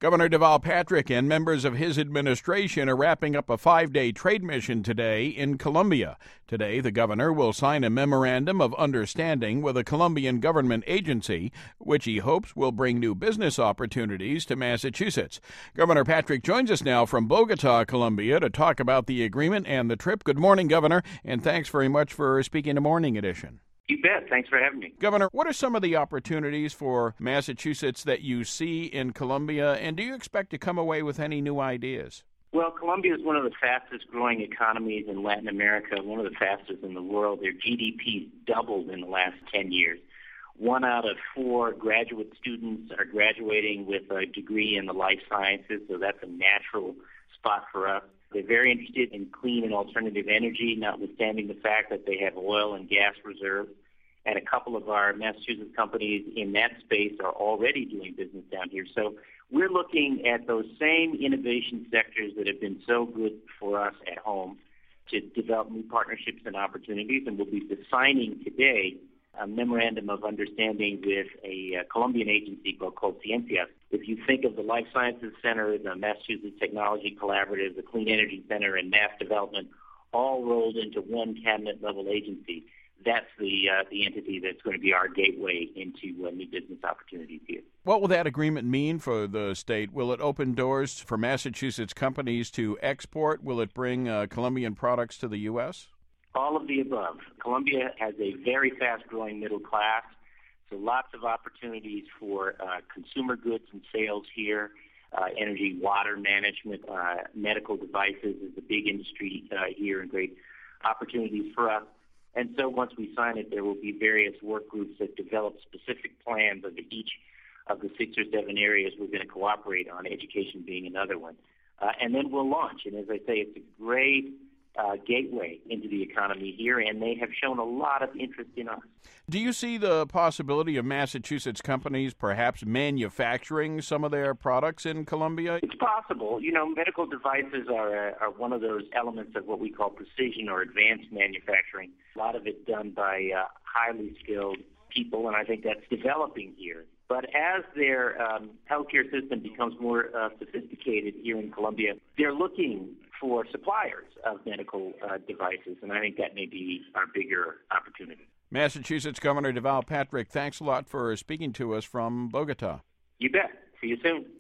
Governor Deval Patrick and members of his administration are wrapping up a 5-day trade mission today in Colombia. Today, the governor will sign a memorandum of understanding with a Colombian government agency, which he hopes will bring new business opportunities to Massachusetts. Governor Patrick joins us now from Bogota, Colombia, to talk about the agreement and the trip. Good morning, Governor, and thanks very much for speaking to Morning Edition. You bet. Thanks for having me. Governor, what are some of the opportunities for Massachusetts that you see in Colombia, and do you expect to come away with any new ideas? Well, Colombia is one of the fastest growing economies in Latin America, one of the fastest in the world. Their GDP doubled in the last 10 years. 1 out of 4 graduate students are graduating with a degree in the life sciences, so that's a natural spot for us. They're very interested in clean and alternative energy, notwithstanding the fact that they have oil and gas reserves. And a couple of our Massachusetts companies in that space are already doing business down here. So we're looking at those same innovation sectors that have been so good for us at home to develop new partnerships and opportunities. And we'll be signing today a memorandum of understanding with a Colombian agency called Ciencias. If you think of the Life Sciences Center, the Massachusetts Technology Collaborative, the Clean Energy Center, and Mass Development, all rolled into one cabinet-level agency, that's the entity that's going to be our gateway into new business opportunities here. What will that agreement mean for the state? Will it open doors for Massachusetts companies to export? Will it bring Colombian products to the U.S.? All of the above. Colombia has a very fast-growing middle class, so lots of opportunities for consumer goods and sales here. Energy, water management, medical devices is a big industry here and great opportunities for us. And so once we sign it, there will be various work groups that develop specific plans of each of the 6 or 7 areas we're going to cooperate on, education being another one. And then we'll launch. And as I say, it's a great gateway into the economy here, and they have shown a lot of interest in us. Do you see the possibility of Massachusetts companies perhaps manufacturing some of their products in Colombia? It's possible. You know, medical devices are one of those elements of what we call precision or advanced manufacturing. A lot of it done by highly skilled people, and I think that's developing here. But as their healthcare system becomes more sophisticated here in Colombia, they're looking for suppliers of medical devices, and I think that may be our bigger opportunity. Massachusetts Governor Deval Patrick, thanks a lot for speaking to us from Bogota. You bet. See you soon.